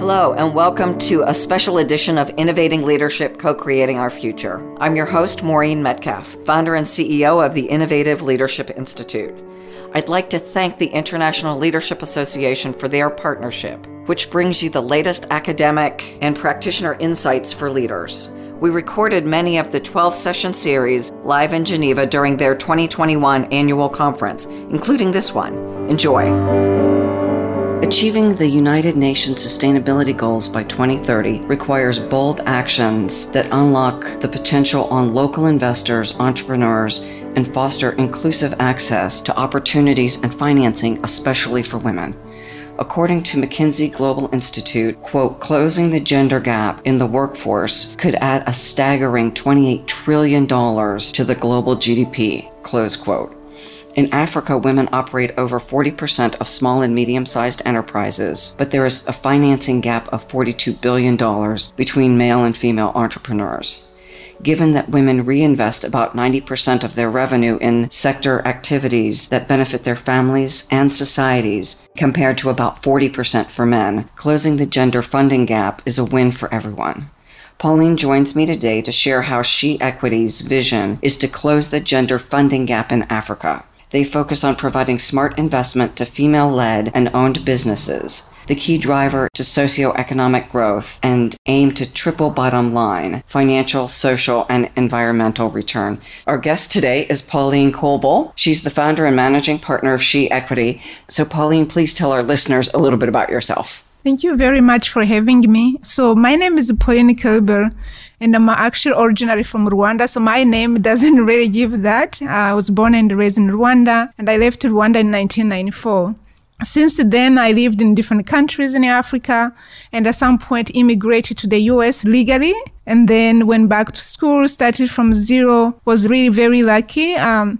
Hello, and welcome to a special edition of Innovating Leadership, Co-Creating Our Future. I'm your host, Maureen Metcalf, founder and CEO of the Innovative Leadership Institute. I'd like to thank the International Leadership Association for their partnership, which brings you the latest academic and practitioner insights for leaders. We recorded many of the 12-session series live in Geneva during their 2021 annual conference, including this one. Enjoy. Achieving the United Nations Sustainability Goals by 2030 requires bold actions that unlock the potential on local investors, entrepreneurs, and foster inclusive access to opportunities and financing, especially for women. According to McKinsey Global Institute, quote, closing the gender gap in the workforce could add a staggering $28 trillion to the global GDP, close quote. In Africa, women operate over 40% of small and medium-sized enterprises, but there is a financing gap of $42 billion between male and female entrepreneurs. Given that women reinvest about 90% of their revenue in sector activities that benefit their families and societies, compared to about 40% for men, closing the gender funding gap is a win for everyone. Pauline joins me today to share how She Equity's vision is to close the gender funding gap in Africa. They focus on providing smart investment to female-led and owned businesses, the key driver to socioeconomic growth, and aim to triple bottom line, financial, social, and environmental return. Our guest today is Pauline Colboll. She's the founder and managing partner of She Equity. So Pauline, please tell our listeners a little bit about yourself. Thank you very much for having me. So my name is Pauline Colboll, and I'm actually originally from Rwanda. So my name doesn't really give that. I was born and raised in Rwanda, and I left Rwanda in 1994. Since then, I lived in different countries in Africa, and at some point immigrated to the US legally, and then went back to school, started from zero, was really very lucky.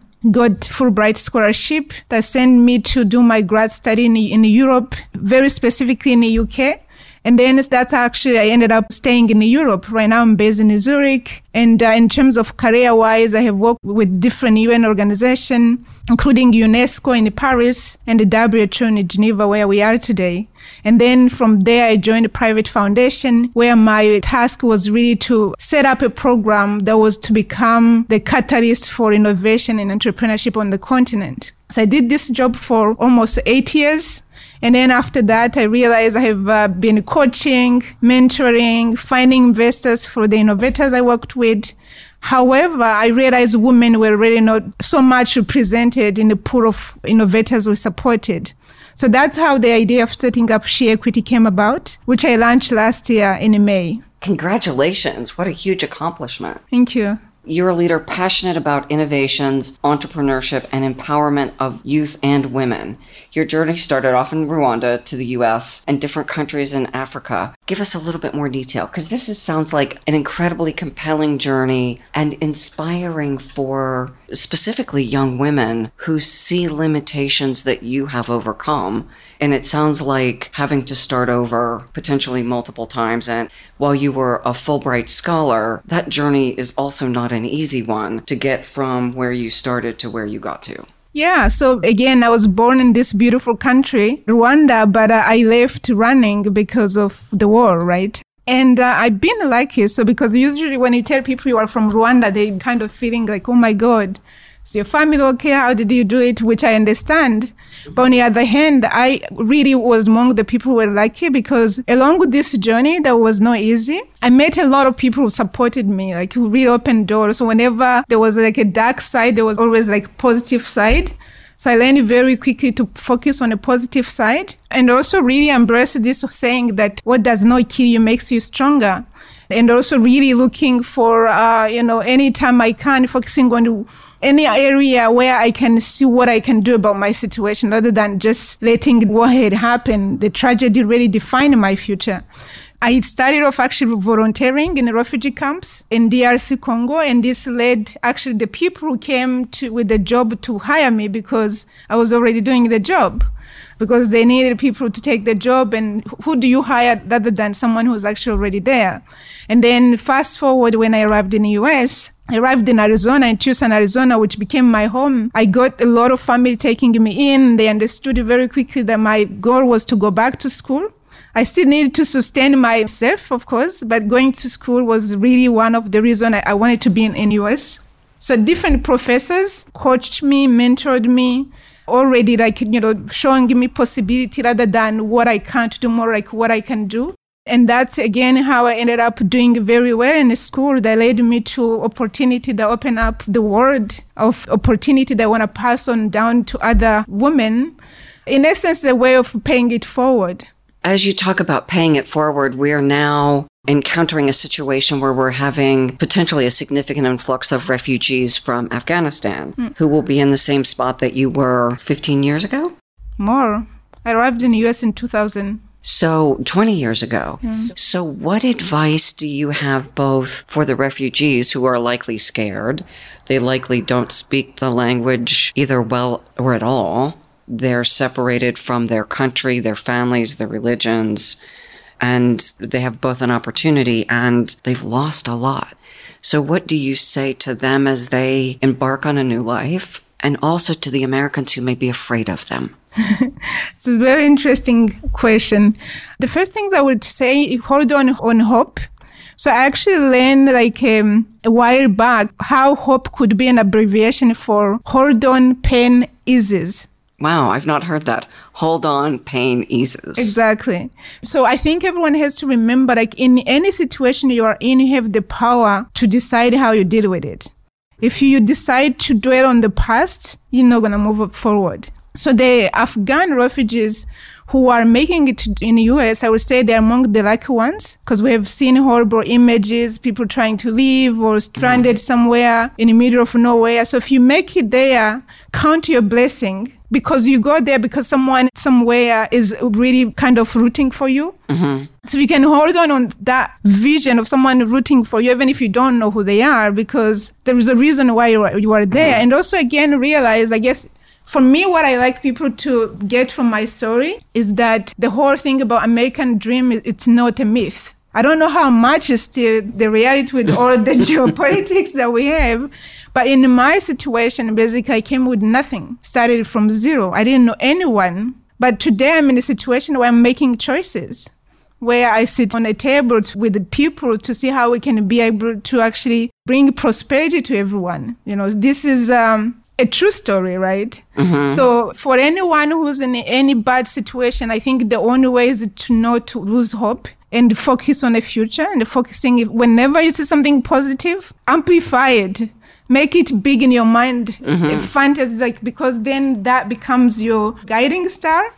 Got Fulbright scholarship that sent me to do my grad study in Europe, very specifically in the UK. And then that's actually, I ended up staying in Europe. Right now I'm based in Zurich. And in terms of career-wise, I have worked with different UN organizations, including UNESCO in Paris and the WHO in Geneva, where we are today. And then from there, I joined a private foundation where my task was really to set up a program that was to become the catalyst for innovation and entrepreneurship on the continent. So I did this job for almost 8 years. And then after that, I realized I have been coaching, mentoring, finding investors for the innovators I worked with. However, I realized women were really not so much represented in the pool of innovators we supported. So that's how the idea of setting up She Equity came about, which I launched last year in May. Congratulations. What a huge accomplishment. Thank you. You're a leader passionate about innovations, entrepreneurship, and empowerment of youth and women. Your journey started off in Rwanda to the US and different countries in Africa. Give us a little bit more detail, because this sounds like an incredibly compelling journey and inspiring for specifically young women who see limitations that you have overcome. And it sounds like having to start over potentially multiple times. And while you were a Fulbright scholar, that journey is also not an easy one to get from where you started to where you got to. Yeah, so again, I was born in this beautiful country, Rwanda, but I left running because of the war, right? And I've been lucky, so because usually when you tell people you are from Rwanda, they kind of feeling like, oh my God, is your family okay? How did you do it? Which I understand. But on the other hand, I really was among the people who were lucky because along with this journey that was not easy, I met a lot of people who supported me, like who really opened doors. So whenever there was like a dark side, there was always like a positive side. So I learned very quickly to focus on the positive side and also really embrace this saying that what does not kill you makes you stronger. And also really looking for, anytime I can, focusing on any area where I can see what I can do about my situation rather than just letting what had happened. The tragedy really defined my future. I started off actually volunteering in refugee camps in DRC Congo, and this led actually the people who came with the job to hire me because I was already doing the job, because they needed people to take the job, and who do you hire rather than someone who's actually already there? And then fast forward when I arrived in the US, I arrived in Arizona, in Tucson, Arizona, which became my home. I got a lot of family taking me in. They understood very quickly that my goal was to go back to school I still needed to sustain myself, of course, but going to school was really one of the reasons I wanted to be in US. So different professors coached me, mentored me, already showing me possibility rather than what I can't do, more like what I can do. And that's, again, how I ended up doing very well in school. That led me to opportunity that opened up the world of opportunity that I want to pass on down to other women. In essence, a way of paying it forward. As you talk about paying it forward, we are now encountering a situation where we're having potentially a significant influx of refugees from Afghanistan who will be in the same spot that you were 15 years ago? More. I arrived in the U.S. in 2000. So 20 years ago. So what advice do you have both for the refugees who are likely scared? They likely don't speak the language either well or at all. They're separated from their country, their families, their religions, and they have both an opportunity and they've lost a lot. So what do you say to them as they embark on a new life, and also to the Americans who may be afraid of them? It's a very interesting question. The first things I would say, hold on hope. So I actually learned a while back how hope could be an abbreviation for hold on, pain eases. Wow, I've not heard that. Hold on, pain eases. Exactly. So I think everyone has to remember, in any situation you are in, you have the power to decide how you deal with it. If you decide to dwell on the past, you're not going to move forward. So the Afghan refugees who are making it in the US, I would say they're among the lucky ones, because we have seen horrible images, people trying to leave or stranded somewhere in the middle of nowhere. So if you make it there, count your blessing, because you go there because someone somewhere is really kind of rooting for you. So you can hold on that vision of someone rooting for you, even if you don't know who they are, because there is a reason why you are there. And also, again, realize, I guess, for me, what I like people to get from my story is that the whole thing about American dream, it's not a myth. I don't know how much is still the reality with all the geopolitics that we have. But in my situation, basically, I came with nothing, started from zero. I didn't know anyone. But today I'm in a situation where I'm making choices, where I sit on a table with people to see how we can be able to actually bring prosperity to everyone. This is a true story, right? So for anyone who's in any bad situation, I think the only way is to not lose hope and focus on the future, and focusing, whenever you see something positive, amplify it. Make it big in your mind, fantasy, because then that becomes your guiding star.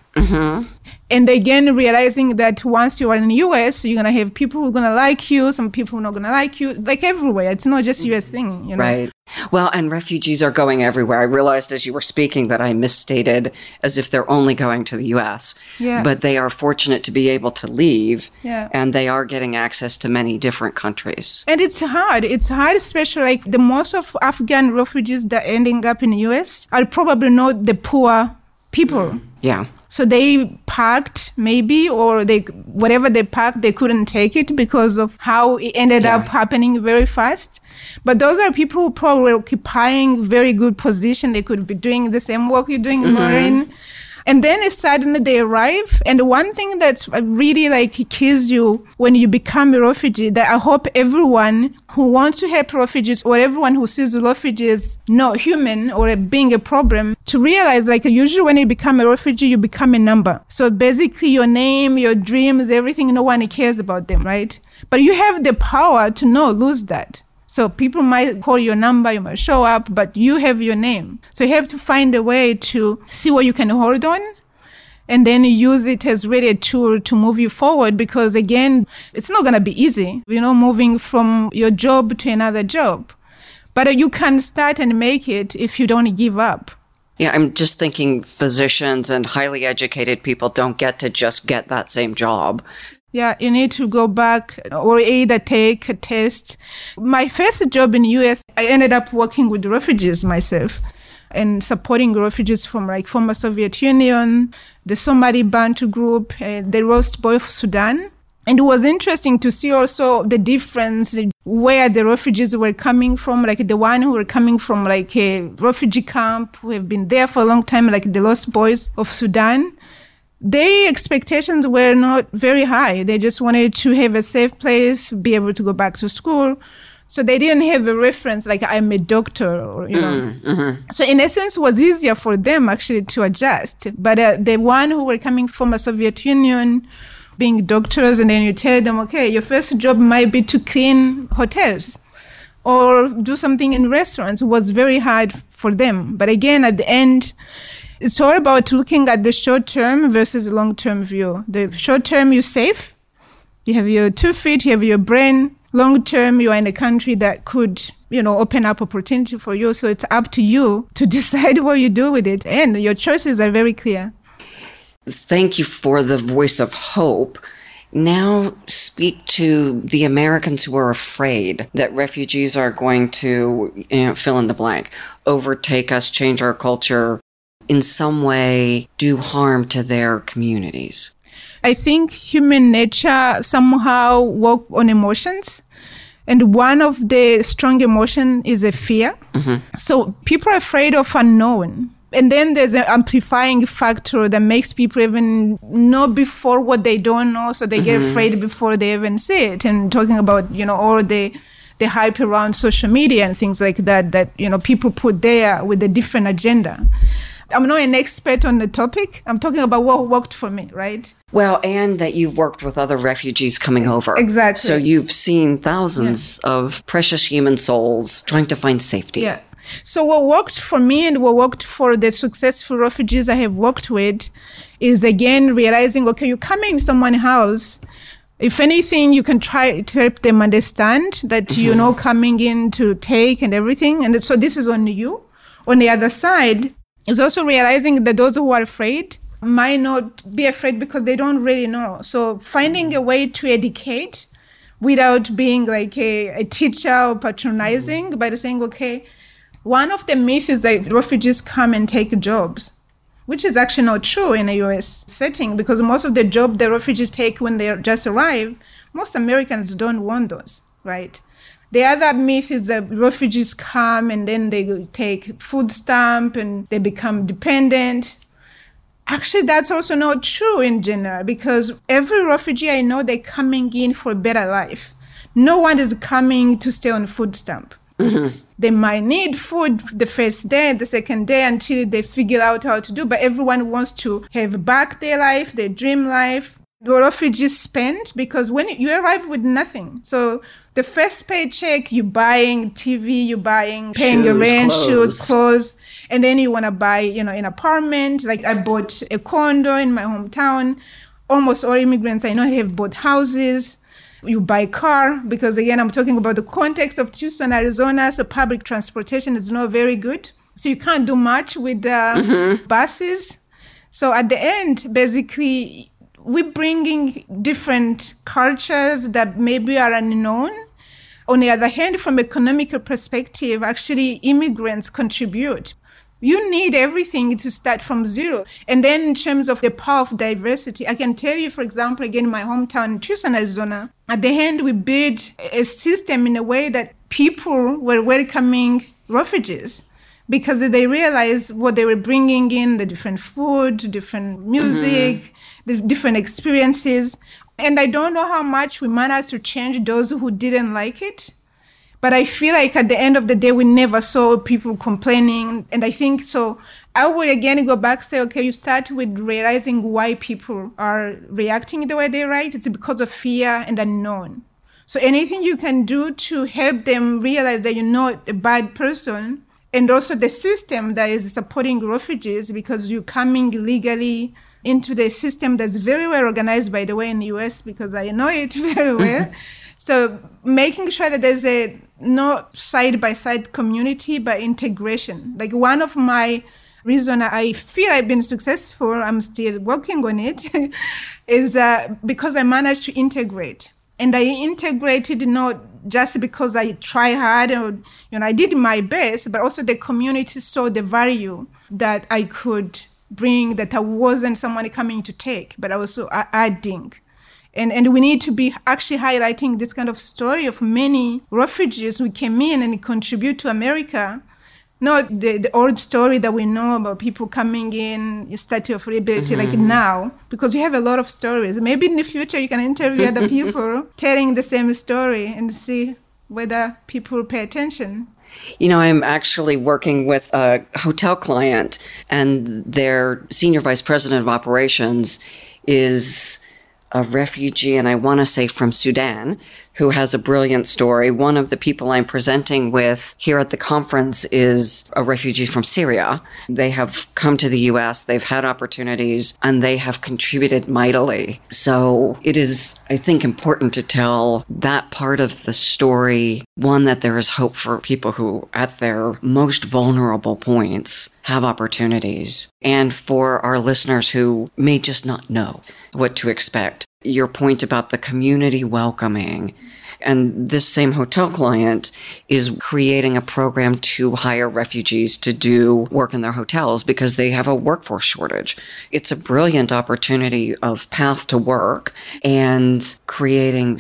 And again, realizing that once you are in the US, you're going to have people who are going to like you, some people who are not going to like you, everywhere. It's not just US thing, Right. Well, and refugees are going everywhere. I realized as you were speaking that I misstated as if they're only going to the US. Yeah. But they are fortunate to be able to leave. Yeah. And they are getting access to many different countries. And it's hard. It's hard, especially the most of Afghan refugees that are ending up in the US are probably not the poor people. Yeah. So they packed maybe, or whatever they packed, they couldn't take it because of how it ended up happening very fast. But those are people who probably were occupying very good position. They could be doing the same work you're doing, Maureen. And then suddenly they arrive. And one thing that's really kills you when you become a refugee, that I hope everyone who wants to help refugees, or everyone who sees refugees not human or being a problem, to realize usually when you become a refugee, you become a number. So basically your name, your dreams, everything, no one cares about them, right? But you have the power to not lose that. So people might call your number, you might show up, but you have your name. So you have to find a way to see what you can hold on, and then use it as really a tool to move you forward. Because again, it's not going to be easy, moving from your job to another job. But you can start and make it if you don't give up. Yeah, I'm just thinking physicians and highly educated people don't get to just get that same job. Yeah, you need to go back or either take a test. My first job in the US, I ended up working with refugees myself and supporting refugees from former Soviet Union, the Somali Bantu group, the Roast Boy of Sudan. And it was interesting to see also the difference where the refugees were coming from, the one who were coming from a refugee camp, who have been there for a long time, the Lost Boys of Sudan. their expectations were not very high. They just wanted to have a safe place, be able to go back to school. So they didn't have a reference like I'm a doctor or, you know. Mm-hmm. So in essence, it was easier for them actually to adjust. But the one who were coming from a Soviet Union, being doctors, and then you tell them, okay, your first job might be to clean hotels or do something in restaurants, was very hard for them. But again, at the end, it's all about looking at the short term versus the long term view. The short term, you're safe. You have your 2 feet, you have your brain. Long term, you are in a country that could, you know, open up opportunity for you. So it's up to you to decide what you do with it. And your choices are very clear. Thank you for the voice of hope. Now speak to the Americans who are afraid that refugees are going to, fill in the blank, overtake us, change our culture, in some way do harm to their communities. I think human nature somehow works on emotions. And one of the strong emotion is a fear. Mm-hmm. So people are afraid of unknown. And then there's an amplifying factor that makes people even know before what they don't know. So they get afraid before they even see it. And talking about, all the hype around social media and things like that, people put there with a different agenda. I'm not an expert on the topic. I'm talking about what worked for me, right? Well, and that you've worked with other refugees coming over. Exactly. So you've seen thousands of precious human souls trying to find safety. Yeah. So what worked for me and what worked for the successful refugees I have worked with is, again, realizing, okay, you come in someone's house. If anything, you can try to help them understand that you're not coming in to take and everything. And so this is on you. On the other side, is also realizing that those who are afraid might not be afraid because they don't really know. So finding a way to educate without being like a teacher or patronizing, by saying, okay, one of the myths is that refugees come and take jobs, which is actually not true in a U.S. setting, because most of the jobs the refugees take when they just arrive, most Americans don't want those, right? The other myth is that refugees come and then they take food stamp and they become dependent. Actually, that's also not true in general, because every refugee I know, they're coming in for a better life. No one is coming to stay on food stamp. Mm-hmm. They might need food the first day, the second day, until they figure out how to do. But everyone wants to have back their life, their dream life. The refugees spend, because when you arrive with nothing. So the first paycheck, you're buying TV, you're buying, paying your rent, shoes, clothes. And then you want to buy, an apartment. Like I bought a condo in my hometown. Almost all immigrants I know have bought houses. You buy a car, because again, I'm talking about the context of Tucson, Arizona, so public transportation is not very good. So you can't do much with buses. So at the end, basically, we're bringing different cultures that maybe are unknown. On the other hand, from an economical perspective, actually, immigrants contribute. You need everything to start from zero. And then in terms of the power of diversity, I can tell you, for example, again, in my hometown, Tucson, Arizona, at the end, we built a system in a way that people were welcoming refugees because they realized what they were bringing in, the different food, different music, the different experiences. And I don't know how much we managed to change those who didn't like it. But I feel like at the end of the day, we never saw people complaining. And I think so. I would again go back and say, okay, you start with realizing why people are reacting the way they react. It's because of fear and unknown. So anything you can do to help them realize that you're not a bad person, and also the system that is supporting refugees, because you're coming legally into the system that's very well organized, by the way, in the US, because I know it very well. So making sure that there's a not side-by-side community, but integration. Like one of my reasons I feel I've been successful, I'm still working on it, is because I managed to integrate. And I integrated not just because I try hard or, I did my best, but also the community saw the value that I could bring, that I wasn't someone coming to take, but I was also adding. And we need to be actually highlighting this kind of story of many refugees who came in and contribute to America Not the old story that we know about people coming in, Statue of Liberty, like now, because we have a lot of stories. Maybe in the future you can interview other people telling the same story and see whether people pay attention. You know, I'm actually working with a hotel client, and their senior vice president of operations is a refugee, and I want to say from Sudan, who has a brilliant story. One of the people I'm presenting with here at the conference is a refugee from Syria. They have come to the U.S., they've had opportunities, and they have contributed mightily. So it is, I think, important to tell that part of the story, one, that there is hope for people who, at their most vulnerable points, have opportunities, and for our listeners who may just not know what to expect. Your point about the community welcoming. And this same hotel client is creating a program to hire refugees to do work in their hotels because they have a workforce shortage. It's a brilliant opportunity of path to work and creating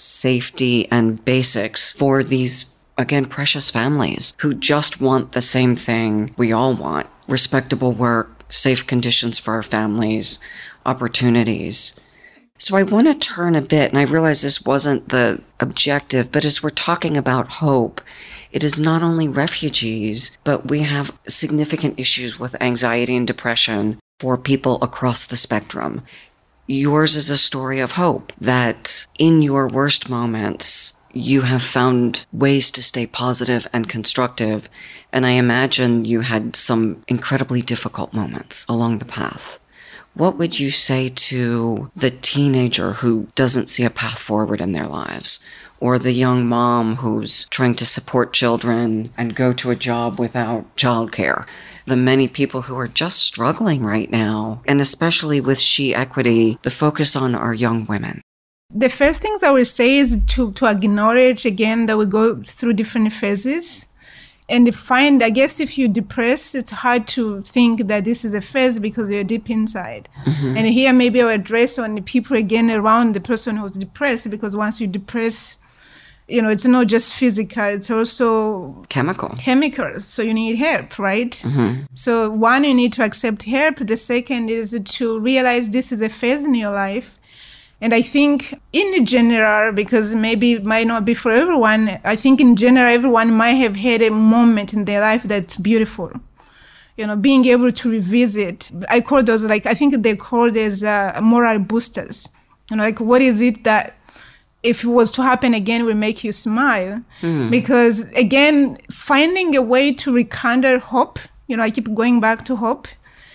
safety and basics for these, again, precious families who just want the same thing we all want: respectable work, safe conditions for our families, opportunities. So I want to turn a bit, and I realize this wasn't the objective, but as we're talking about hope, it is not only refugees, but we have significant issues with anxiety and depression for people across the spectrum. Yours is a story of hope, that in your worst moments, you have found ways to stay positive and constructive, and I imagine you had some incredibly difficult moments along the path. What would you say to the teenager who doesn't see a path forward in their lives, or the young mom who's trying to support children and go to a job without childcare? The many people who are just struggling right now, and especially with She Equity, the focus on our young women. The first things I would say is to acknowledge again that we go through different phases. And find, I guess, if you're depressed, it's hard to think that this is a phase because you're deep inside. And here maybe I'll address on the people again around the person who's depressed, because once you depress, you know, it's not just physical, it's also chemicals. So you need help, right? So one, you need to accept help. The second is to realize this is a phase in your life. And I think in general, because maybe it might not be for everyone, I think in general, everyone might have had a moment in their life that's beautiful. You know, being able to revisit. I call those, like, I think they're called as moral boosters. You know, like, what is it that if it was to happen again will make you smile? Because again, finding a way to rekindle hope, you know, I keep going back to hope,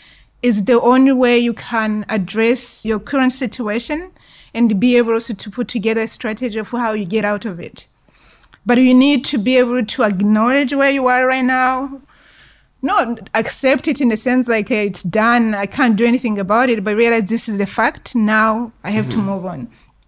is the only way you can address your current situation and be able also to put together a strategy for how you get out of it. But you need to be able to acknowledge where you are right now, not accept it in the sense like, hey, it's done, I can't do anything about it, but realize this is a fact, now I have to move on.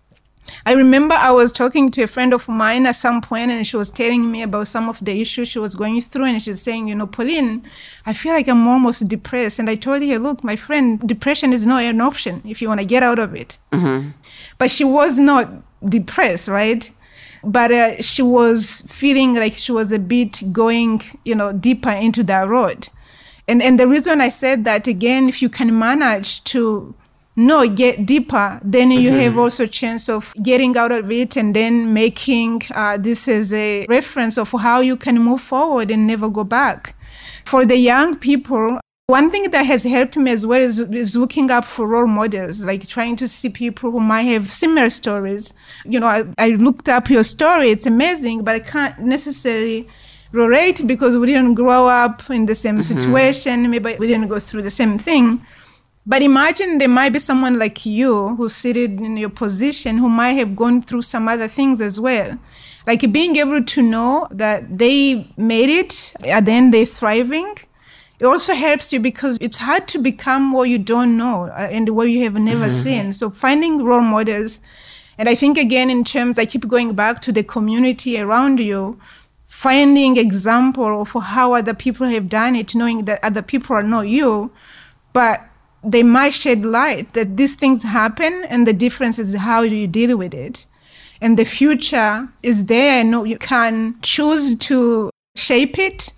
I remember I was talking to a friend of mine at some point, and she was telling me about some of the issues she was going through, and she's saying, you know, Pauline, I feel like I'm almost depressed. And I told her, look, my friend, depression is not an option if you want to get out of it. But she was not depressed, right? But she was feeling like she was a bit going, you know, deeper into that road. And the reason I said that, again, if you can manage to get deeper, then you have also a chance of getting out of it and then making this as a reference of how you can move forward and never go back. For the young people, one thing that has helped me as well is looking up for role models, like trying to see people who might have similar stories. You know, I looked up your story, it's amazing, but I can't necessarily relate because we didn't grow up in the same situation, maybe we didn't go through the same thing. But imagine there might be someone like you who's seated in your position who might have gone through some other things as well. Like being able to know that they made it, and then they're thriving. It also helps you because it's hard to become what you don't know and what you have never seen. So finding role models. And I think, again, in terms, I keep going back to the community around you, finding example of how other people have done it, knowing that other people are not you, but they might shed light that these things happen, and the difference is how you deal with it. And the future is there, and you can choose to shape it,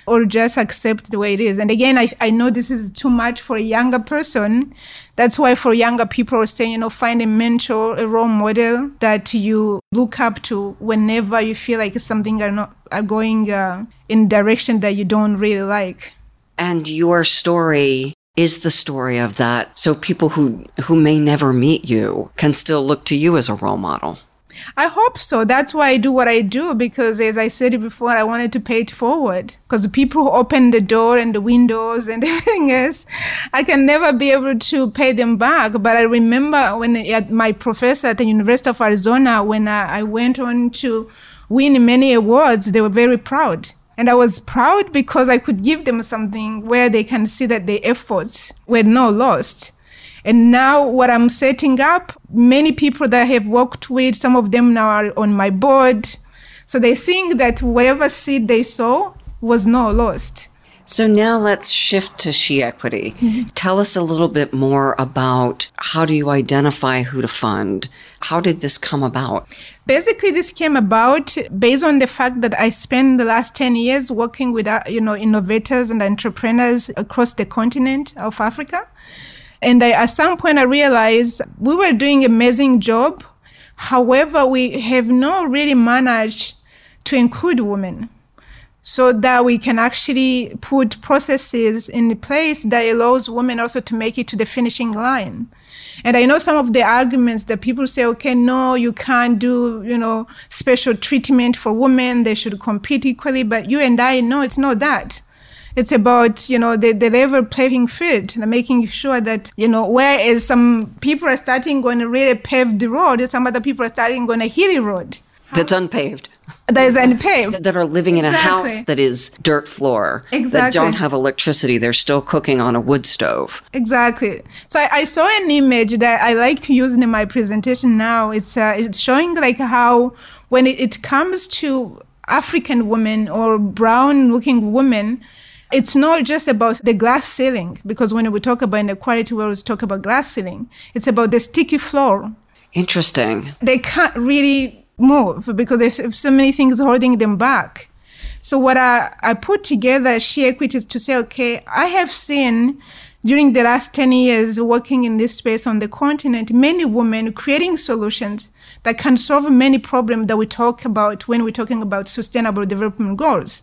or just accept the way it is. And again, I know this is too much for a younger person. That's why for younger people, are saying, find a mentor, a role model that you look up to whenever you feel like something are going in direction that you don't really like. And your story is the story of that. So people who may never meet you can still look to you as a role model. I hope so. That's why I do what I do, because as I said before, I wanted to pay it forward. Because the people who open the door and the windows and everything else, I can never be able to pay them back. But I remember when my professor at the University of Arizona, when I went on to win many awards, they were very proud. And I was proud because I could give them something where they can see that their efforts were not lost. And now what I'm setting up, many people that I have worked with, some of them now are on my board. So they're seeing that whatever seed they sow was not lost. So now let's shift to She Equity. Mm-hmm. Tell us a little bit more about how do you identify who to fund? How did this come about? Basically, this came about based on the fact that I spent the last 10 years working with innovators and entrepreneurs across the continent of Africa. And at some point, I realized we were doing an amazing job. However, we have not really managed to include women so that we can actually put processes in place that allows women also to make it to the finishing line. And I know some of the arguments that people say, okay, no, you can't do, special treatment for women. They should compete equally. But you and I know it's not that. It's about, the level playing field and making sure that, whereas some people are starting on a really paved road, some other people are starting on a hilly road. That's unpaved. That is unpaved. That are living in a house that is dirt floor. Exactly. That don't have electricity. They're still cooking on a wood stove. Exactly. So I saw an image that I like to use in my presentation now. It's showing like how when it comes to African women or brown-looking women, it's not just about the glass ceiling, because when we talk about inequality, we always talk about glass ceiling. It's about the sticky floor. Interesting. They can't really move because there's so many things holding them back. So what I put together She Equity is to say, okay, I have seen during the last 10 years working in this space on the continent, many women creating solutions that can solve many problems that we talk about when we're talking about sustainable development goals.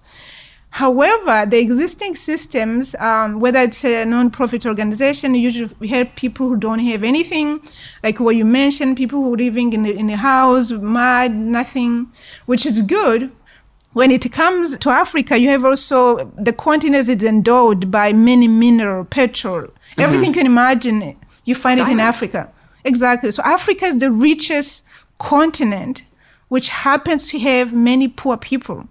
However, the existing systems, whether it's a non-profit organization, usually we help people who don't have anything, like what you mentioned, people who are living in the house, mud, nothing, which is good. When it comes to Africa, you have also, the continent is endowed by many mineral, petrol, everything you can imagine, you find it in Africa. Exactly. So Africa is the richest continent, which happens to have many poor people.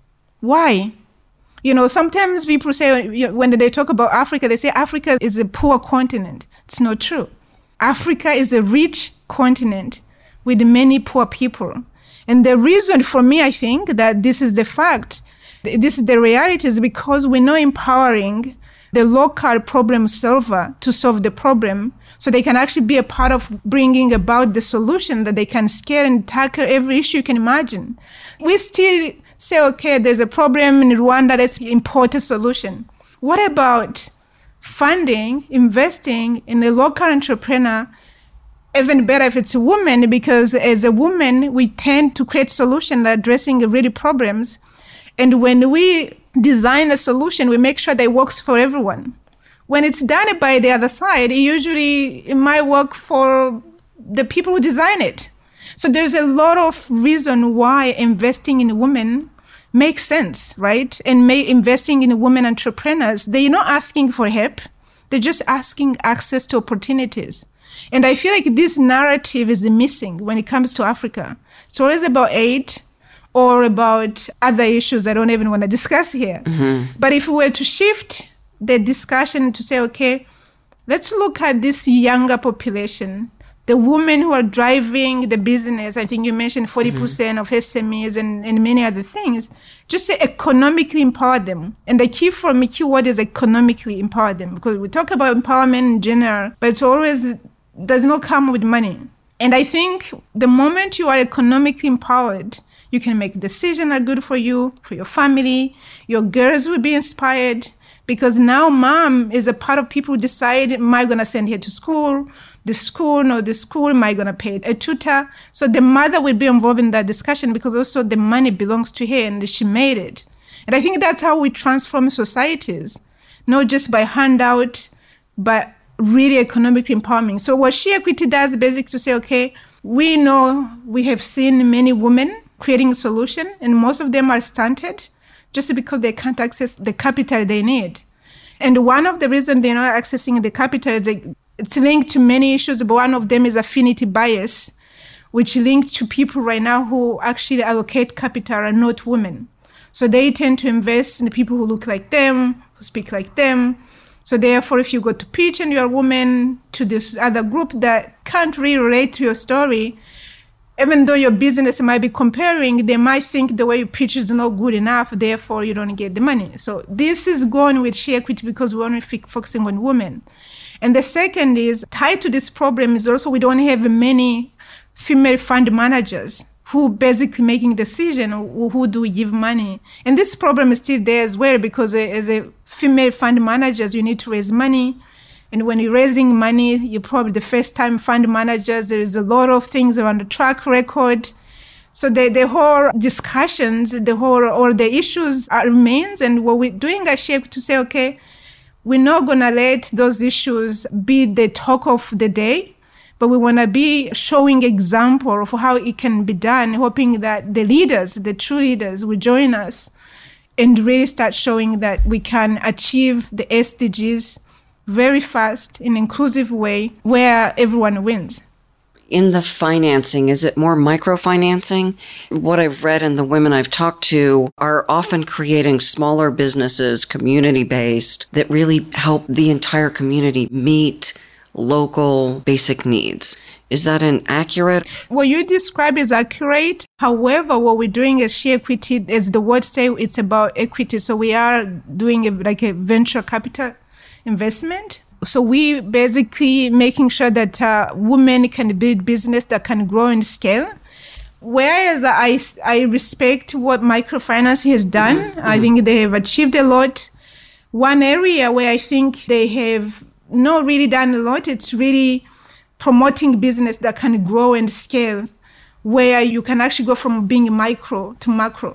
Why? Sometimes people say, when they talk about Africa, they say Africa is a poor continent. It's not true. Africa is a rich continent with many poor people. And the reason for me, I think, that this is the fact, this is the reality, is because we're not empowering the local problem solver to solve the problem, so they can actually be a part of bringing about the solution that they can scale and tackle every issue you can imagine. We still say, okay, there's a problem in Rwanda, let's import a solution. What about funding, investing in a local entrepreneur, even better if it's a woman, because as a woman, we tend to create solutions that are addressing really problems. And when we design a solution, we make sure that it works for everyone. When it's done by the other side, it might work for the people who design it. So there's a lot of reason why investing in women makes sense, right? And investing in women entrepreneurs, they're not asking for help. They're just asking access to opportunities. And I feel like this narrative is missing when it comes to Africa. It's always about aid or about other issues I don't even want to discuss here. Mm-hmm. But if we were to shift the discussion to say, okay, let's look at this younger population, the women who are driving the business. I think you mentioned 40% of SMEs and many other things. Just say economically empower them. And the key for me, keyword is economically empower them, because we talk about empowerment in general, but it always does not come with money. And I think the moment you are economically empowered, You can make decisions that are good for you, for your family. Your girls will be inspired because now mom is a part of people who decide, am I going to send her to school? The school, am I going to pay a tutor? So the mother will be involved in that discussion because also the money belongs to her and she made it. And I think that's how we transform societies, not just by handout, but really economic empowerment. So what She Equity does basically to say, okay, we know we have seen many women creating a solution, and most of them are stunted just because they can't access the capital they need. And one of the reasons they're not accessing the capital is it's linked to many issues, but one of them is affinity bias, which linked to people right now who actually allocate capital are not women. So they tend to invest in the people who look like them, who speak like them. So therefore, if you go to pitch and you're a woman to this other group that can't really relate to your story, even though your business might be comparing, they might think the way you pitch is not good enough, therefore you don't get the money. So this is going with She Equity because we're only focusing on women. And the second is, tied to this problem is also we don't have many female fund managers who basically making decision who do we give money. And this problem is still there as well because as a female fund managers, you need to raise money. And when you're raising money, you're probably the first time fund managers. There is a lot of things around the track record. So the whole discussions, the issues remains. And what we're doing at She Equity to say, okay, we're not going to let those issues be the talk of the day, but we want to be showing example of how it can be done, hoping that the leaders, the true leaders, will join us and really start showing that we can achieve the SDGs very fast in an inclusive way where everyone wins. In the financing, is it more microfinancing? What I've read and the women I've talked to are often creating smaller businesses, community-based, that really help the entire community meet local basic needs. Is that inaccurate? What you describe is accurate. However, what we're doing as She Equity, as the word say, it's about equity. So we are doing a venture capital investment. So we basically making sure that women can build business that can grow and scale. Whereas I respect what microfinance has done. Mm-hmm. I think they have achieved a lot. One area where I think they have not really done a lot, it's really promoting business that can grow and scale, where you can actually go from being micro to macro.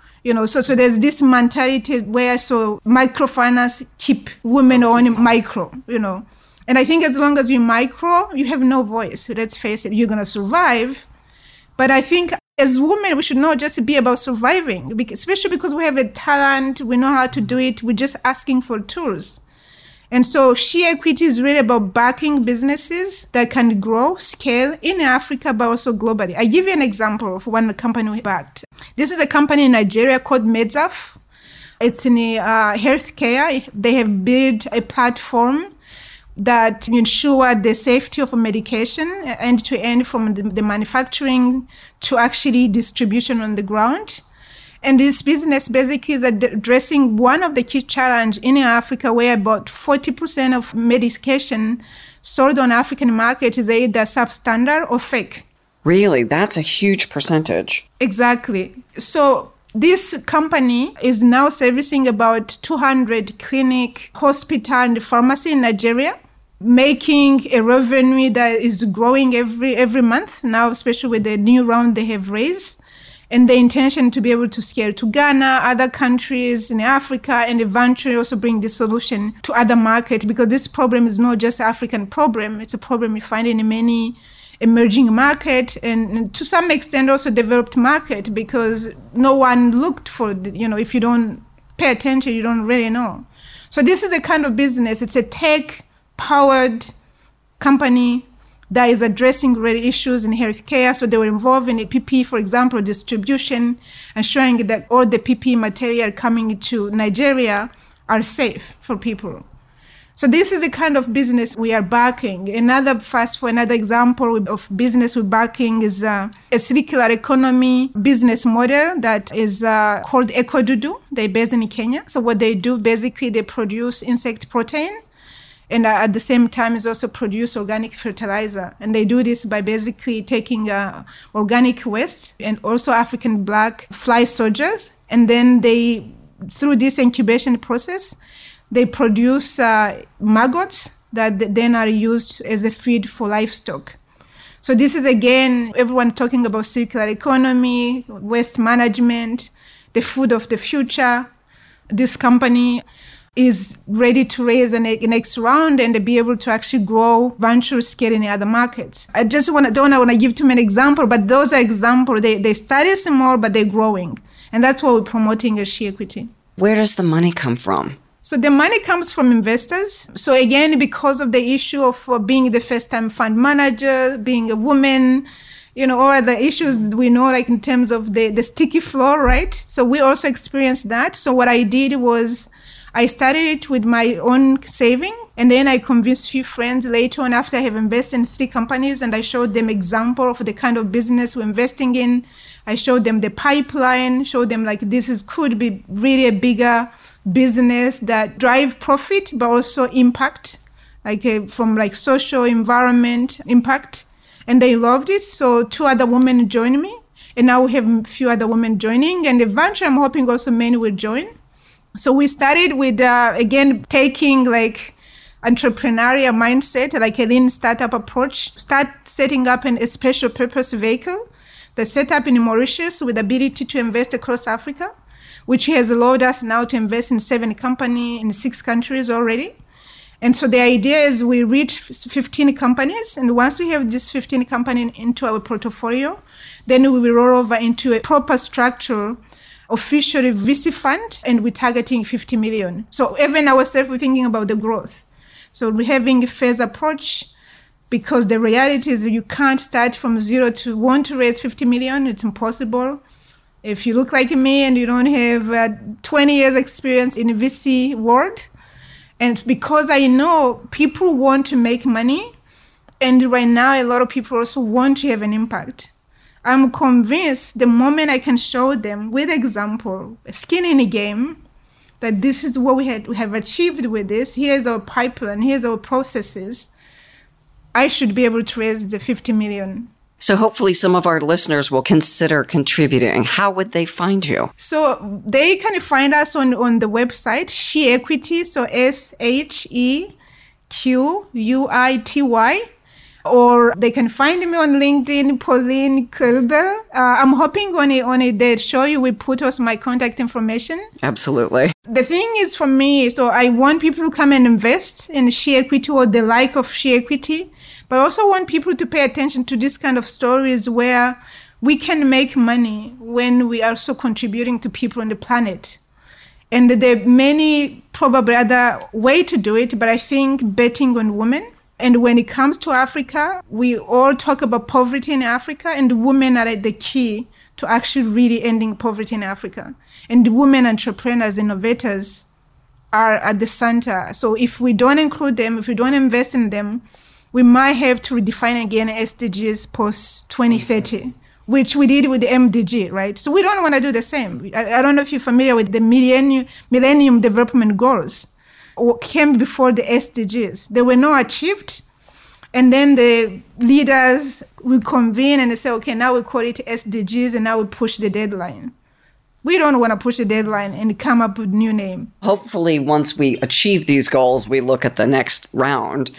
So there's this mentality where microfinance keep women on micro, And I think as long as you're micro, you have no voice. So let's face it, you're going to survive. But I think as women, we should not just be about surviving, especially because we have a talent, we know how to do it, we're just asking for tools. And so She Equity is really about backing businesses that can grow, scale in Africa, but also globally. I give you an example of one company we backed. This is a company in Nigeria called Medzaf. It's in healthcare. They have built a platform that ensure the safety of a medication end to end from the manufacturing to actually distribution on the ground. And this business basically is addressing one of the key challenges in Africa, where about 40% of medication sold on African market is either substandard or fake. Really? That's a huge percentage. Exactly. So this company is now servicing about 200 clinic, hospital, and pharmacy in Nigeria, making a revenue that is growing every month now, especially with the new round they have raised. And the intention to be able to scale to Ghana, other countries in Africa, and eventually also bring this solution to other markets, because this problem is not just an African problem. It's a problem you find in many emerging markets and to some extent also developed market, because no one looked for, if you don't pay attention, you don't really know. So this is the kind of business. It's a tech-powered company that is addressing real issues in healthcare. So they were involved in PPE, for example, distribution, ensuring that all the PPE material coming to Nigeria are safe for people. So this is the kind of business we are backing. Another example of business we're backing is a circular economy business model that is called Ekodudu. They're based in Kenya. So what they do, basically, they produce insect protein. And at the same time, is also produce organic fertilizer. And they do this by basically taking organic waste and also African black fly soldiers. And then through this incubation process, they produce maggots that then are used as a feed for livestock. So this is, again, everyone talking about circular economy, waste management, the food of the future. This company is ready to raise the next round and be able to actually grow venture scale in other markets. I just don't want to give too many examples, but those are examples. They started small, but they're growing. And that's what we're promoting as She Equity. Where does the money come from? So the money comes from investors. So again, because of the issue of being the first-time fund manager, being a woman, all the issues we know, like in terms of the sticky floor, right? So we also experienced that. So what I did was I started it with my own saving, and then I convinced a few friends later on after I have invested in 3 companies, and I showed them example of the kind of business we're investing in. I showed them the pipeline, showed them like could be really a bigger business that drive profit, but also impact, from social environment impact. And they loved it. So 2 other women joined me, and now we have a few other women joining, and eventually I'm hoping also men will join. So we started with, again, taking entrepreneurial mindset, like a lean startup approach, start setting up a special purpose vehicle that's set up in Mauritius with the ability to invest across Africa, which has allowed us now to invest in 7 companies in 6 countries already. And so the idea is we reach 15 companies, and once we have this 15 companies into our portfolio, then we will roll over into a proper structure, officially VC fund, and we're targeting 50 million. So even ourselves, we're thinking about the growth. So we're having a phased approach, because the reality is that you can't start from zero to want to raise 50 million. It's impossible. If you look like me and you don't have 20 years experience in the VC world, and because I know people want to make money, and right now a lot of people also want to have an impact. I'm convinced the moment I can show them with example, skin in the game, that this is what we have achieved with this, here's our pipeline, here's our processes, I should be able to raise the 50 million. So hopefully some of our listeners will consider contributing. How would they find you? So they can find us on the website, She Equity, so SHEQUITY. Or they can find me on LinkedIn, Pauline Kolber. I'm hoping on the show you will put us my contact information. Absolutely. The thing is for me, so I want people to come and invest in She Equity or the like of She Equity, but I also want people to pay attention to this kind of stories where we can make money when we are also contributing to people on the planet. And there are many probably other way to do it, but I think betting on women. And when it comes to Africa, we all talk about poverty in Africa, and women are the key to actually really ending poverty in Africa. And the women entrepreneurs, innovators are at the center. So if we don't include them, if we don't invest in them, we might have to redefine again SDGs post-2030, which we did with the MDG, right? So we don't want to do the same. I don't know if you're familiar with the Millennium Development Goals. Came before the SDGs. They were not achieved. And then the leaders will convene and they say, okay, now we call it SDGs and now we push the deadline. We don't want to push the deadline and come up with a new name. Hopefully, once we achieve these goals, we look at the next round.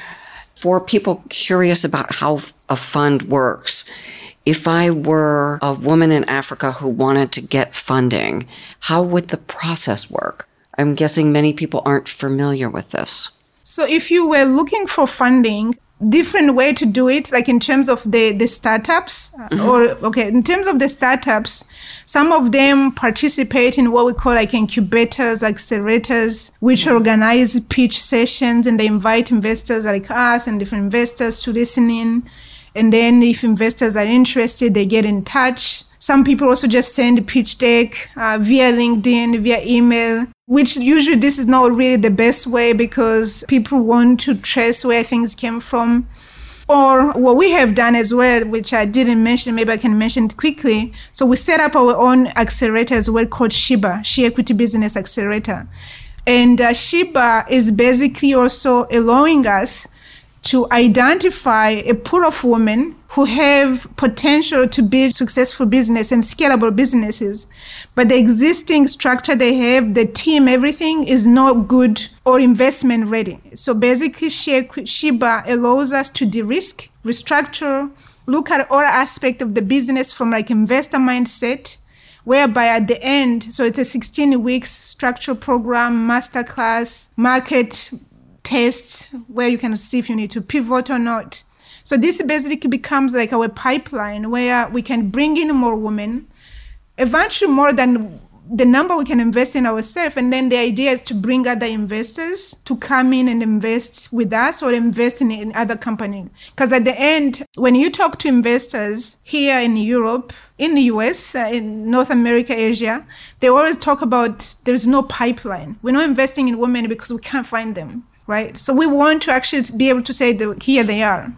For people curious about how a fund works, if I were a woman in Africa who wanted to get funding, how would the process work? I'm guessing many people aren't familiar with this. So if you were looking for funding, different way to do it, like in terms of the startups, in terms of the startups, some of them participate in what we call like incubators, accelerators, which organize pitch sessions, and they invite investors like us and different investors to listen in. And then if investors are interested, they get in touch. Some people also just send a pitch deck via LinkedIn, via email, which usually this is not really the best way because people want to trace where things came from. Or what we have done as well, which I didn't mention, maybe I can mention it quickly. So we set up our own accelerator as well called SHIBA, She Equity Business Accelerator. And Sheba is basically also allowing us to identify a pool of women who have potential to build successful business and scalable businesses. But the existing structure they have, the team, everything is not good or investment ready. So basically, Sheba allows us to de-risk, restructure, look at all aspects of the business from like investor mindset, whereby at the end, so it's a 16 weeks structure program, masterclass, market tests, where you can see if you need to pivot or not. So this basically becomes like our pipeline where we can bring in more women, eventually more than the number we can invest in ourselves. And then the idea is to bring other investors to come in and invest with us or invest in other companies. Because at the end, when you talk to investors here in Europe, in the US, in North America, Asia, they always talk about there's no pipeline. We're not investing in women because we can't find them, right? So we want to actually be able to say, here they are.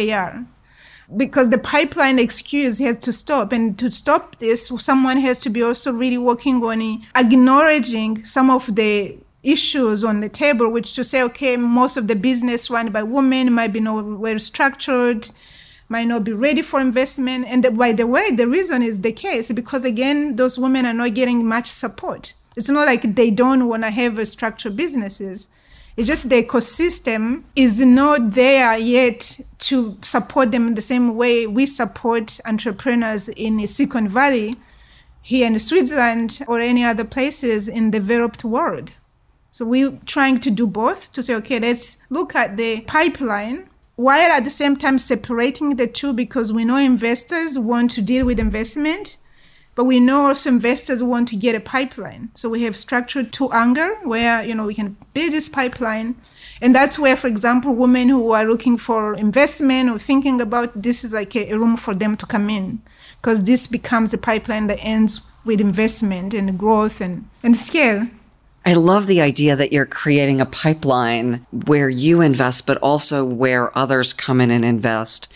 Because the pipeline excuse has to stop. And to stop this, someone has to be also really working on acknowledging some of the issues on the table, which to say, okay, most of the business run by women might be not well structured, might not be ready for investment. And by the way, the reason is the case because, again, those women are not getting much support. It's not like they don't want to have structured businesses. It's just the ecosystem is not there yet to support them in the same way we support entrepreneurs in Silicon Valley, here in Switzerland, or any other places in the developed world. So we're trying to do both to say, okay, let's look at the pipeline while at the same time separating the two because we know investors want to deal with investment. But we know also investors want to get a pipeline. So we have structured two angles where, we can build this pipeline. And that's where, for example, women who are looking for investment or thinking about this is like a room for them to come in because this becomes a pipeline that ends with investment and growth and scale. I love the idea that you're creating a pipeline where you invest, but also where others come in and invest.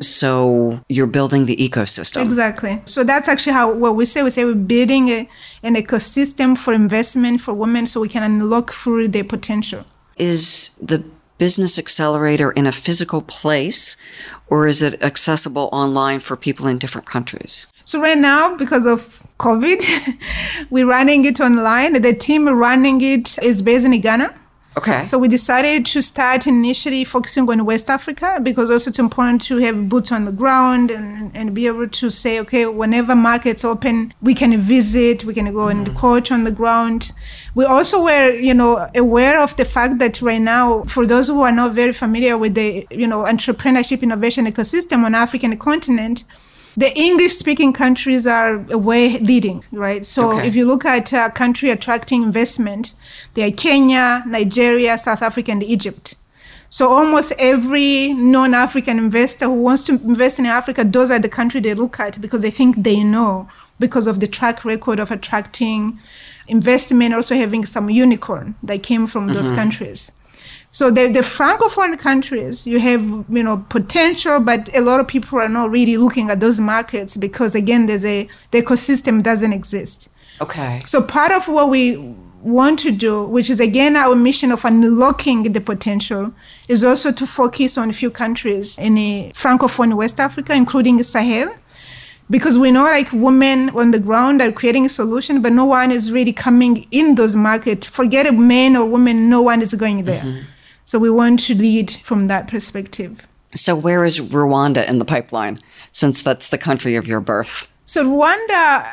So you're building the ecosystem. Exactly. So that's actually what we say. We say we're building an ecosystem for investment for women so we can unlock through their potential. Is the Business Accelerator in a physical place, or is it accessible online for people in different countries? So right now, because of COVID, we're running it online. The team running it is based in Ghana. Okay. So we decided to start initially focusing on West Africa because also it's important to have boots on the ground and be able to say, okay, whenever markets open, we can visit, we can go and coach on the ground. We also were, aware of the fact that right now, for those who are not very familiar with the, entrepreneurship innovation ecosystem on African continent, the English-speaking countries are way leading, right? So if you look at a country attracting investment, they are Kenya, Nigeria, South Africa, and Egypt. So almost every non-African investor who wants to invest in Africa, those are the countries they look at because they think they know because of the track record of attracting investment, also having some unicorn that came from those countries. So the Francophone countries, you have, potential, but a lot of people are not really looking at those markets because, again, the ecosystem doesn't exist. Okay. So part of what we want to do, which is, again, our mission of unlocking the potential, is also to focus on a few countries in Francophone West Africa, including Sahel, because we know like women on the ground are creating a solution, but no one is really coming in those markets. Forget a man or woman, no one is going there. So we want to lead from that perspective. So where is Rwanda in the pipeline, since that's the country of your birth? So Rwanda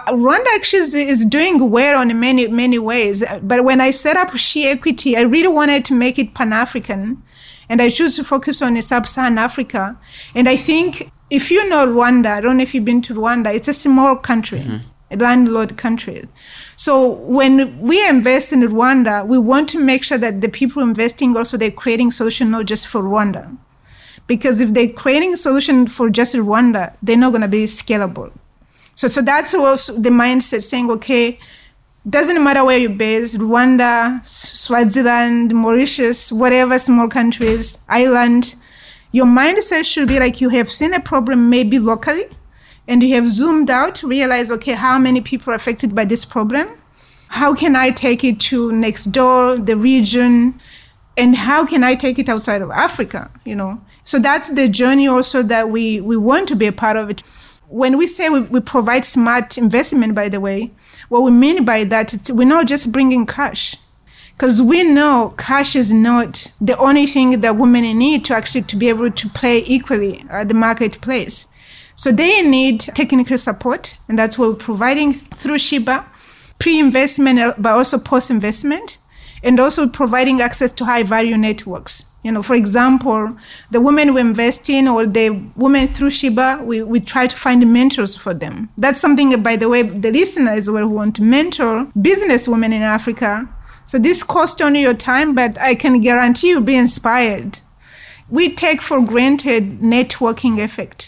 actually is doing well in many ways. But when I set up She Equity, I really wanted to make it Pan-African. And I chose to focus on Sub-Saharan Africa. And I think if you know Rwanda, I don't know if you've been to Rwanda, it's a small country, a landlocked country. So when we invest in Rwanda, we want to make sure that the people investing also they're creating solution not just for Rwanda. Because if they're creating a solution for just Rwanda, they're not going to be scalable. So that's also the mindset saying, okay, doesn't matter where you're based, Rwanda, Swaziland, Mauritius, whatever small countries, Ireland, your mindset should be like you have seen a problem maybe locally, and you have zoomed out to realize, okay, how many people are affected by this problem? How can I take it to next door, the region? And how can I take it outside of Africa, So that's the journey also that we want to be a part of it. When we say we provide smart investment, by the way, what we mean by that is we're not just bringing cash. Because we know cash is not the only thing that women need to be able to play equally at the marketplace. So they need technical support, and that's what we're providing through Sheba, pre-investment, but also post-investment, and also providing access to high-value networks. For example, the women we invest in or the women through Sheba, we try to find mentors for them. That's something, by the way, the listeners will want to mentor business women in Africa. So this costs only your time, but I can guarantee you'll be inspired. We take for granted networking effect.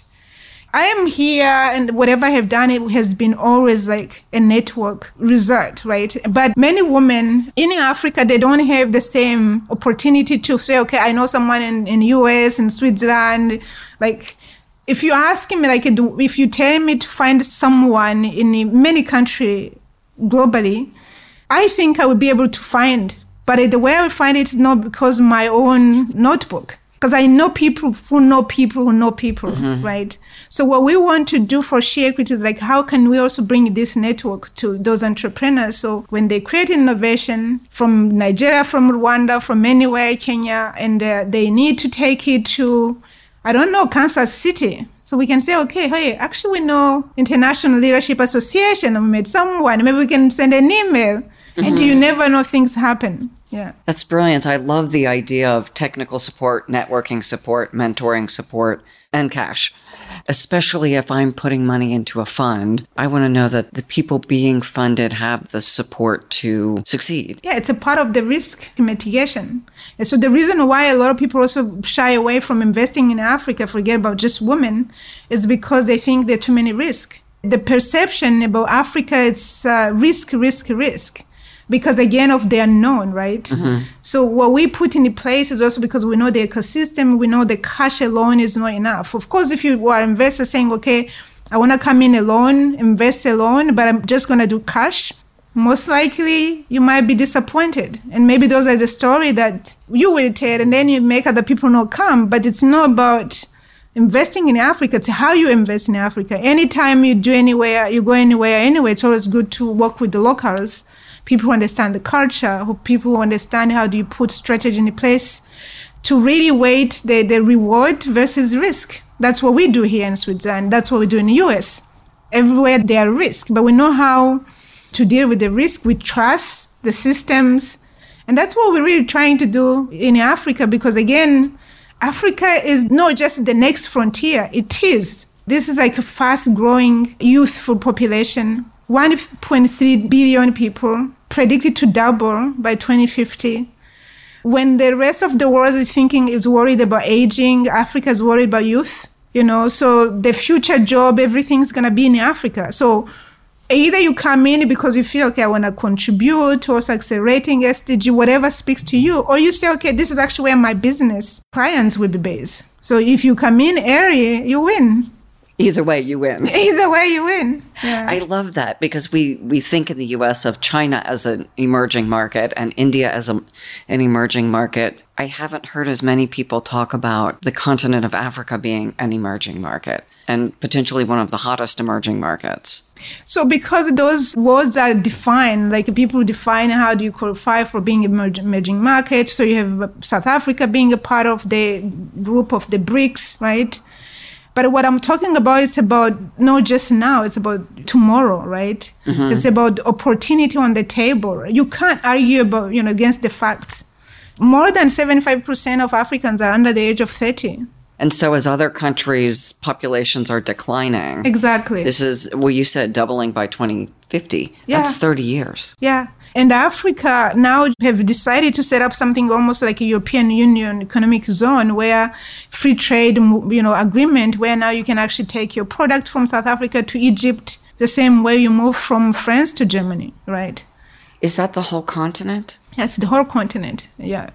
I am here, and whatever I have done, it has been always like a network result, right? But many women in Africa, they don't have the same opportunity to say, okay, I know someone in US and Switzerland. Like, if you ask me, if you tell me to find someone in many countries globally, I think I would be able to find. But the way I would find it is not because of my own notebook. Because I know people who know people who know people, right? So what we want to do for She Equity is how can we also bring this network to those entrepreneurs? So when they create innovation from Nigeria, from Rwanda, from anywhere, Kenya, and they need to take it to, Kansas City. So we can say, okay, hey, actually we know International Leadership Association, we met someone, maybe we can send an email. And you never know, things happen. Yeah. That's brilliant. I love the idea of technical support, networking support, mentoring support, and cash. Especially if I'm putting money into a fund, I want to know that the people being funded have the support to succeed. Yeah, it's a part of the risk mitigation. And so the reason why a lot of people also shy away from investing in Africa, forget about just women, is because they think there are too many risks. The perception about Africa is risk. Because again, of the unknown, right? So what we put in place is also because we know the ecosystem, we know the cash alone is not enough. Of course, if you are investors saying, okay, I want to come in alone, invest alone, but I'm just going to do cash, most likely you might be disappointed. And maybe those are the story that you will tell, and then you make other people not come. But it's not about investing in Africa, it's how you invest in Africa. Anytime you go anywhere, anyway, it's always good to work with the locals. People who understand the culture, people who understand how do you put strategy in place to really weigh the reward versus risk. That's what we do here in Switzerland. That's what we do in the US. Everywhere there are risks, but we know how to deal with the risk. We trust the systems. And that's what we're really trying to do in Africa, because again, Africa is not just the next frontier. It is. This is like a fast-growing youthful population. 1.3 billion people, predicted to double by 2050. When the rest of the world is worried about aging, Africa is worried about youth, so the future job, everything's going to be in Africa. So either you come in because you feel, okay, I want to contribute towards accelerating SDG, whatever speaks to you, or you say, okay, this is actually where my business clients will be based. So if you come in early, you win. Either way, you win. Either way, you win. Yeah. I love that, because we think in the U.S. of China as an emerging market and India as an emerging market. I haven't heard as many people talk about the continent of Africa being an emerging market and potentially one of the hottest emerging markets. So because those words are defined, like people define how do you qualify for being emerging market. So you have South Africa being a part of the group of the BRICS, right? But what I'm talking about is about not just now, it's about tomorrow, right? It's about opportunity on the table. You can't argue about, against the facts. More than 75% of Africans are under the age of 30. And so as other countries' populations are declining. Exactly. This is, you said doubling by 2050. Yeah. That's 30 years. Yeah. And Africa now have decided to set up something almost like a European Union economic zone, where free trade, agreement, where now you can actually take your product from South Africa to Egypt, the same way you move from France to Germany, right? Is that the whole continent? That's the whole continent, yeah.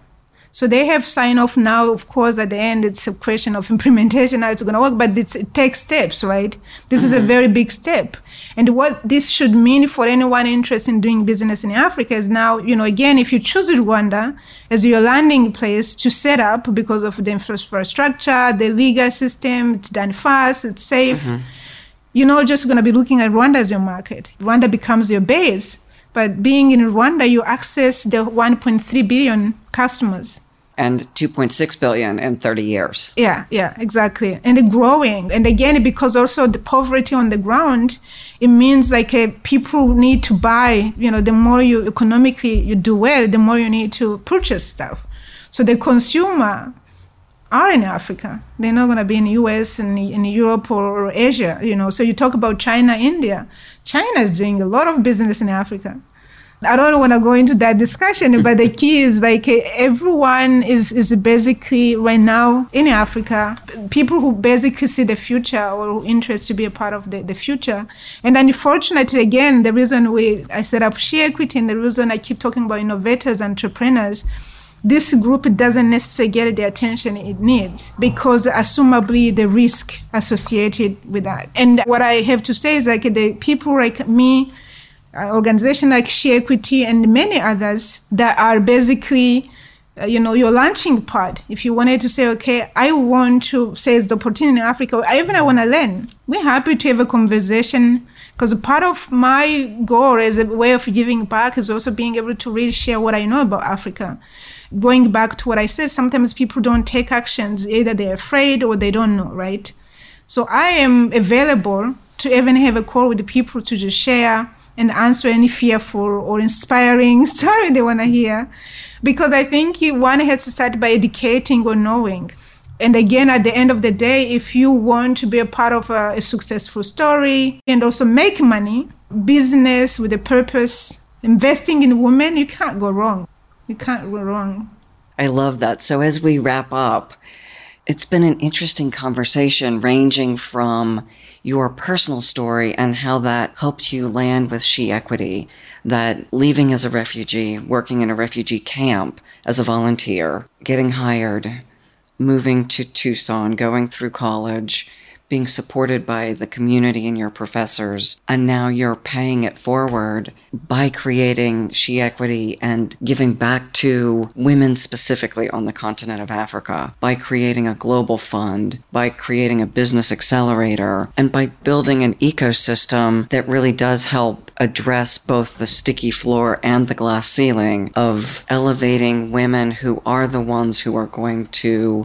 So they have signed off now. Of course, at the end, it's a question of implementation, how it's going to work, but it takes steps, right? This is a very big step. And what this should mean for anyone interested in doing business in Africa is now, again, if you choose Rwanda as your landing place to set up because of the infrastructure, the legal system, it's done fast, it's safe, you're not just going to be looking at Rwanda as your market. Rwanda becomes your base. But being in Rwanda, you access the 1.3 billion customers. And 2.6 billion in 30 years. Yeah, exactly. And growing. And again, because also the poverty on the ground, it means like people need to buy, the more you economically you do well, the more you need to purchase stuff. So the consumer are in Africa. They're not going to be in the US and in Europe or Asia, So you talk about China, India. China is doing a lot of business in Africa. I don't want to go into that discussion, but the key is like everyone is basically right now in Africa, people who basically see the future or who interest to be a part of the future. And unfortunately, again, the reason I set up She Equity and the reason I keep talking about innovators, entrepreneurs, this group doesn't necessarily get the attention it needs because assumably the risk associated with that. And what I have to say is like the people like me, organization like She Equity and many others that are basically, your launching pad. If you wanted to say, okay, I want to seize the opportunity in Africa, I want to learn. We're happy to have a conversation because part of my goal as a way of giving back is also being able to really share what I know about Africa. Going back to what I said, sometimes people don't take actions. Either they're afraid or they don't know, right? So I am available to even have a call with the people to just share and answer any fearful or inspiring story they want to hear. Because I think one has to start by educating or knowing. And again, at the end of the day, if you want to be a part of a successful story and also make money, business with a purpose, investing in women, you can't go wrong. You can't go wrong. I love that. So as we wrap up, it's been an interesting conversation ranging from your personal story and how that helped you land with She Equity, that leaving as a refugee, working in a refugee camp as a volunteer, getting hired, moving to Tucson, going through college, being supported by the community and your professors, and now you're paying it forward by creating She Equity and giving back to women specifically on the continent of Africa, by creating a global fund, by creating a business accelerator, and by building an ecosystem that really does help address both the sticky floor and the glass ceiling of elevating women who are the ones who are going to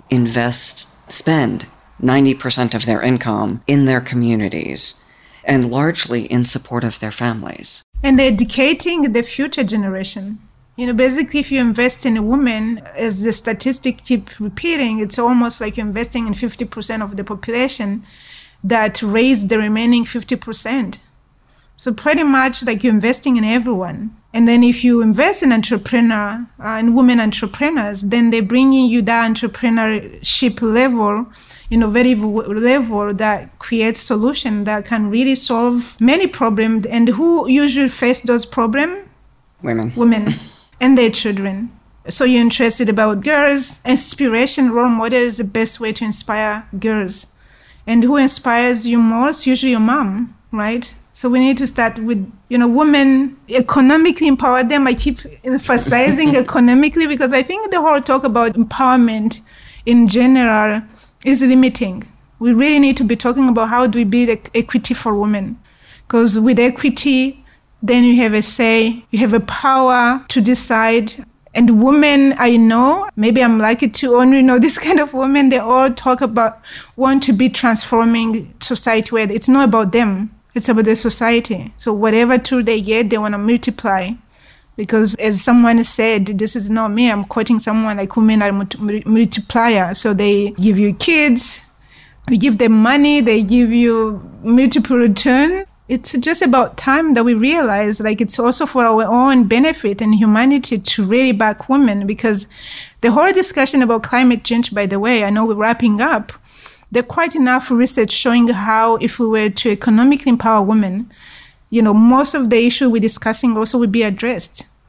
spend 90% of their income in their communities and largely in support of their families. And educating the future generation. Basically, if you invest in a woman, as the statistic keep repeating, it's almost like you're investing in 50% of the population that raise the remaining 50%. So pretty much like you're investing in everyone. And then if you invest in entrepreneur, in women entrepreneurs, then they're bringing you that entrepreneurship level, innovative level that creates solution that can really solve many problems. And who usually face those problems? Women and their children. So you're interested about girls. Inspiration, role model is the best way to inspire girls. And who inspires you most? Usually your mom, right? So we need to start with, women, economically empower them. I keep emphasizing economically because I think the whole talk about empowerment in general is limiting. We really need to be talking about how do we build equity for women. Because with equity, then you have a say, you have a power to decide. And women, I know, maybe I'm lucky to only know this kind of women, they all talk about want to be transforming society where it's not about them. It's about the society. So whatever tool they get, they want to multiply. Because as someone said, this is not me, I'm quoting someone like women are multiplier. So they give you kids, you give them money, they give you multiple return. It's just about time that we realize like it's also for our own benefit and humanity to really back women. Because the whole discussion about climate change, by the way, I know we're wrapping up, there's quite enough research showing how if we were to economically empower women, most of the issue we're discussing also would be addressed.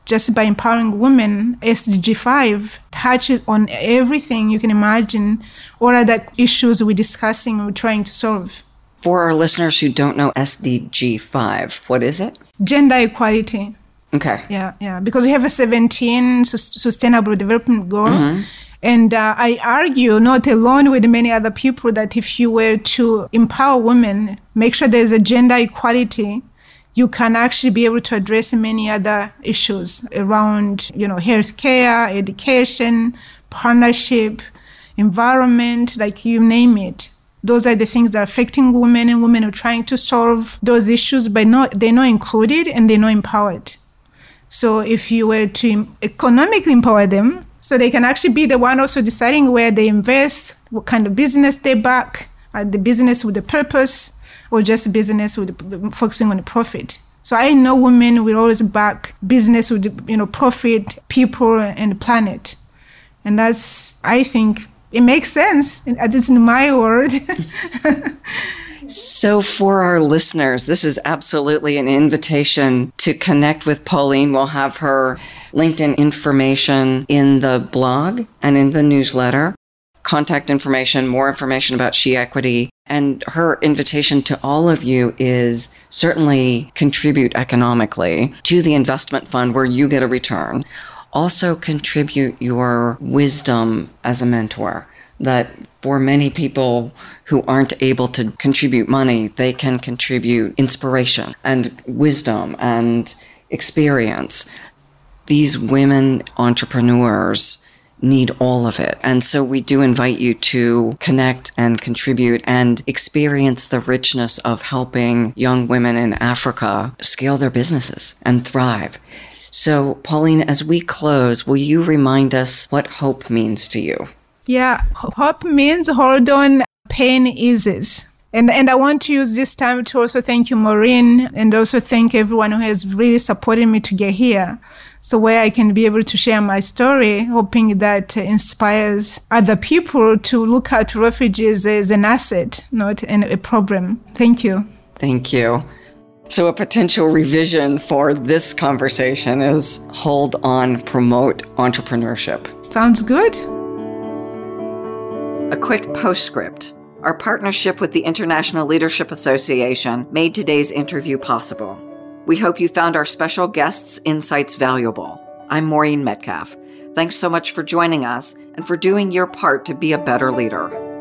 just by empowering women. SDG 5 touches on everything you can imagine. What are the issues we're discussing, we're trying to solve? For our listeners who don't know SDG 5, what is it? Gender equality. Okay. Yeah. Because we have a 17 Sustainable Development Goal. And I argue, not alone with many other people, that if you were to empower women, make sure there's a gender equality, you can actually be able to address many other issues around, healthcare, education, partnership, environment, like you name it. Those are the things that are affecting women, and women are trying to solve those issues, but they're not included and they're not empowered. So if you were to economically empower them, so they can actually be the one also deciding where they invest, what kind of business they back, the business with a purpose, or just business with focusing on the profit. So I know women will always back business with profit, people, and the planet. And that's, I think, it makes sense, at least in my world. So for our listeners, this is absolutely an invitation to connect with Pauline. We'll have her LinkedIn information in the blog and in the newsletter. Contact information, more information about She Equity. And her invitation to all of you is certainly contribute economically to the investment fund where you get a return. Also contribute your wisdom as a mentor, that for many people who aren't able to contribute money, they can contribute inspiration and wisdom and experience. These women entrepreneurs need all of it. And so we do invite you to connect and contribute and experience the richness of helping young women in Africa scale their businesses and thrive. So, Pauline, as we close, will you remind us what hope means to you? Yeah, hope means hold on, pain eases. And I want to use this time to also thank you, Maureen, and also thank everyone who has really supported me to get here. So where I can be able to share my story, hoping that inspires other people to look at refugees as an asset, not a problem. Thank you. Thank you. So a potential revision for this conversation is hold on, promote entrepreneurship. Sounds good. A quick postscript. Our partnership with the International Leadership Association made today's interview possible. We hope you found our special guests' insights valuable. I'm Maureen Metcalf. Thanks so much for joining us and for doing your part to be a better leader.